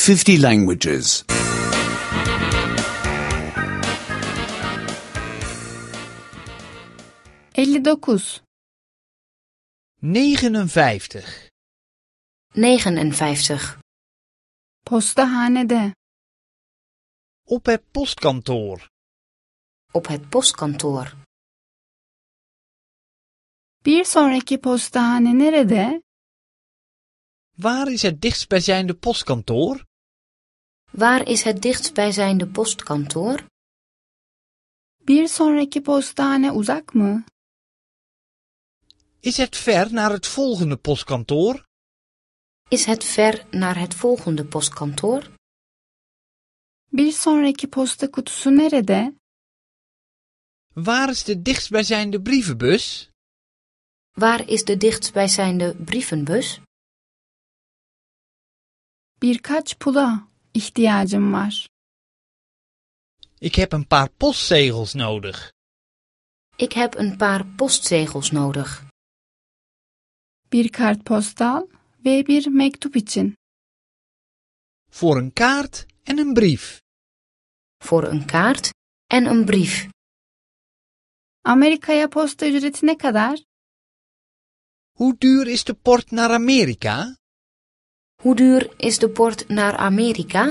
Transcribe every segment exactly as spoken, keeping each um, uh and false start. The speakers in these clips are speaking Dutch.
fifty languages. elli dokuz. negenenvijftig. negenenvijftig. Postahanede. Op het postkantoor. Op het postkantoor. Bir sonraki postahane nerede? Waar is het dichtstbijzijnde postkantoor? Waar is het dichtstbijzijnde postkantoor? Bir sonraki postahane uzak mı? Is het ver naar het volgende postkantoor? Is het ver naar het volgende postkantoor? Bir sonraki posta kutusu nerede? Waar is de dichtstbijzijnde brievenbus? Waar is de dichtstbijzijnde brievenbus? Birkaç pula ihtiyacım var. Ik heb een paar postzegels nodig. Ik heb een paar postzegels nodig. Bir kartpostal ve bir mektup için. Voor een kaart en een brief. Voor een kaart en een brief. Amerika'ya posta ücreti ne kadar? Hoe duur is de port naar Amerika? Hoe duur is de port naar Amerika?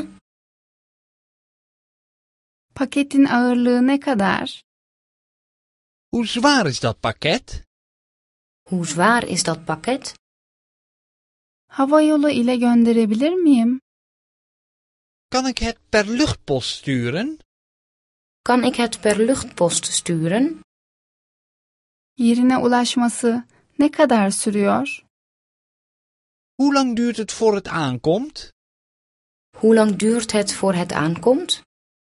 Paketin ağırlığı ne kadar? Hoe zwaar is dat pakket? Hoe zwaar is dat pakket? Havayolu ile gönderebilir miyim? Kan ik het per luchtpost sturen? Kan ik het per luchtpost sturen? Yerine ulaşması ne kadar sürüyor? Hoe lang duurt het voor het aankomt? Hoe lang duurt het voor het aankomt?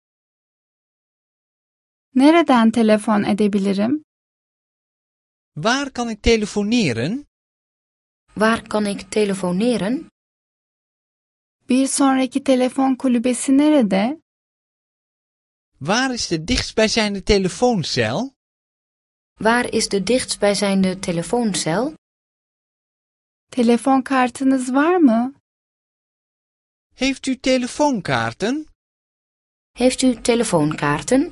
Nereden telefon edebilirim? Waar kan ik telefoneren? Waar kan ik telefoneren? Bir sonraki telefon kulübesi nerede? Waar is de dichtstbijzijnde telefooncel? Waar is de dichtstbijzijnde telefooncel? Telefon kartınız var mı? Heeft u telefoonkaarten? Heeft u telefoonkaarten?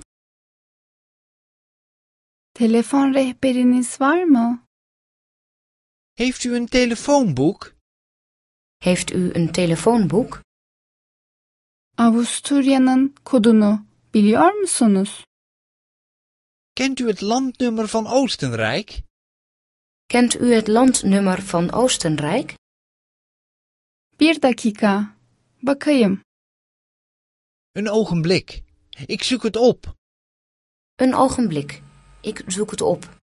Telefon rehberiniz var mı? Heeft u een telefoonboek? Heeft u een telefoonboek? Avusturya'nın kodunu biliyor musunuz? Kent u het landnummer van Oostenrijk? Kent u het landnummer van Oostenrijk? Bir dakika. Bakayım. Een ogenblik. Ik zoek het op. Een ogenblik. Ik zoek het op.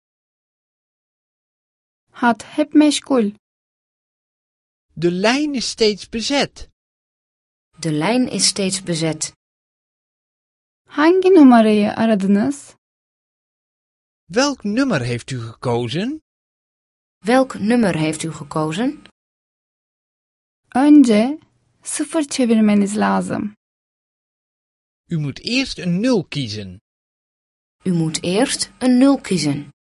Hat hep meşgul. De lijn is steeds bezet. De lijn is steeds bezet. Hangi numarayı aradınız? Welk nummer heeft u gekozen? Welk nummer heeft u gekozen? Önce sıfır çevirmeniz lazım. U moet eerst een nul kiezen. U moet eerst een nul kiezen.